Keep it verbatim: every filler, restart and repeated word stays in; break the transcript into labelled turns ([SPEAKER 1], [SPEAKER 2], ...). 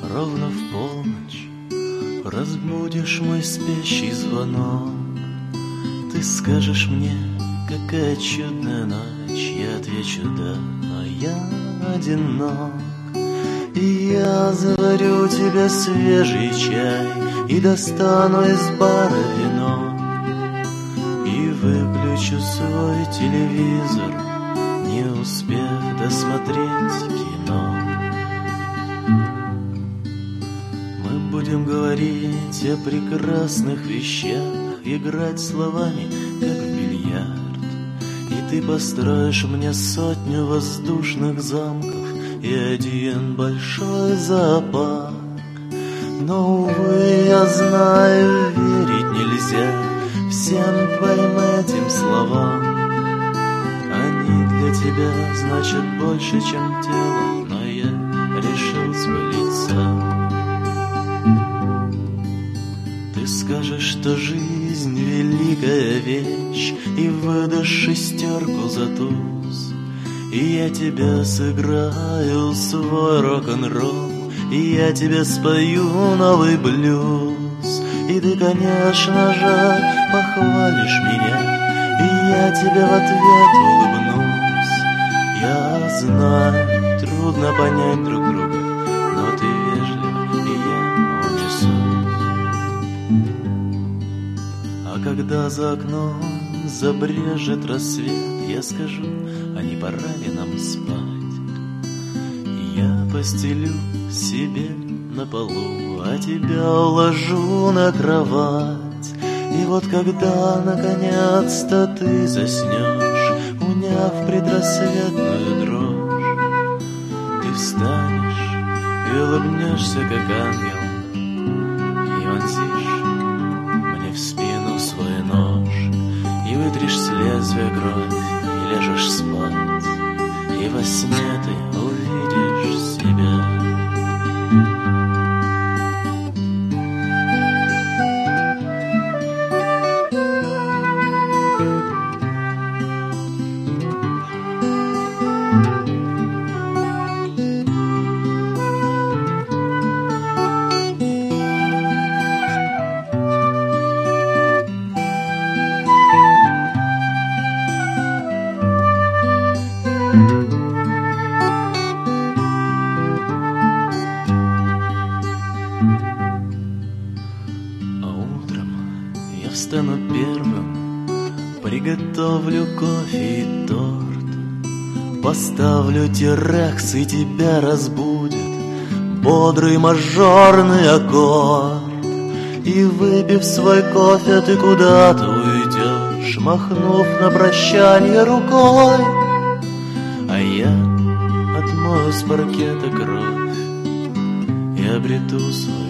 [SPEAKER 1] Ровно в полночь разбудишь мой спящий звонок. Ты скажешь мне, какая чудная ночь. Я отвечу да, но я одинок. И я заварю тебе свежий чай и достану из бара вино, и выключу свой телевизор, не успев досмотреть кино. Мы будем говорить о прекрасных вещах, играть словами, как в бильярд. И ты построишь мне сотню воздушных замков и один большой зоопарк. Но, увы, я знаю, верить нельзя всем твоим этим словам. Они для тебя значат больше, чем тело, но я решил спылить сам. Ты скажешь, что жизнь — великая вещь, и выдашь шестерку за туз. И я тебя сыграю свой рок-н-ролл, и я тебе спою новый блюз. И ты, конечно же, похвалишь меня, и я тебе в ответ улыбнусь. Я знаю, трудно понять друг друга, но ты вежлив, и я унесусь. А когда за окном забрежет рассвет, я скажу, а не пора ли нам спать? Я постелю себе на полу, а тебя уложу на кровать. И вот когда наконец-то ты заснешь, уняв предрассветную дрожь, ты встанешь и улыбнешься, как ангел, и вонзишь мне в спину свой нож, и вытришь с лезвия кровь, и ляжешь спать, и во сне ты увидишь себя. Встану первым, приготовлю кофе и торт, поставлю тирекс, и тебя разбудит бодрый мажорный аккорд. И выпив свой кофе, ты куда-то уйдешь, махнув на прощание рукой. А я отмою с паркета кровь и обрету свой